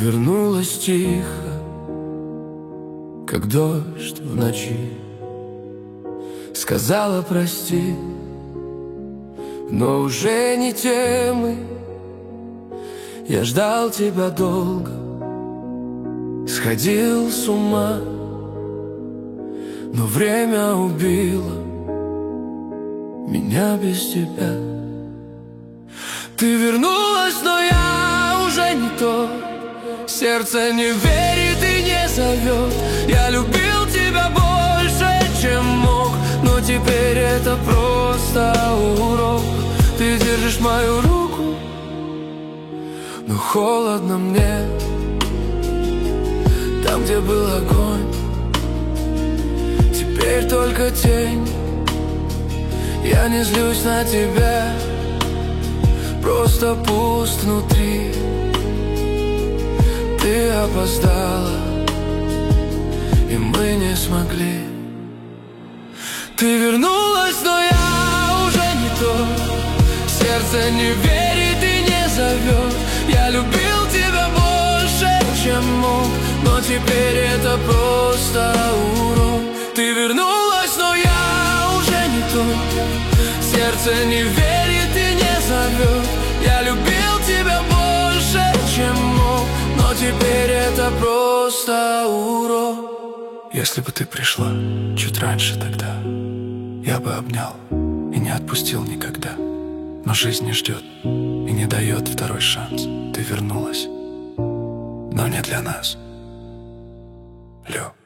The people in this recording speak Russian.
вернулась тихо, как дождь в ночи. Сказала прости, но уже не темы. Я ждал тебя долго, сходил с ума, но время убило меня без тебя. Ты вернулась, но я уже не тот. Сердце не верит и не зовет. Я любил тебя больше, чем мог, но теперь это просто урок. Ты держишь мою руку, но холодно мне. Там, где был огонь, теперь только тень. Я не злюсь на тебя, просто пуст внутри. Ты опоздала, и мы не смогли. Ты вернулась, но я уже не тот. Сердце не верит и не зовет. Я любил тебя больше, чем мог, но теперь это просто урок. Ты вернулась, но я уже не тот. Сердце не верит и не зовет. Я любил тебя больше, чем мог, но теперь это просто урок. Если бы ты пришла чуть раньше тогда, я бы обнял и не отпустил никогда. Но жизнь не ждет и не дает второй шанс. Ты вернулась, но не для нас, Лё.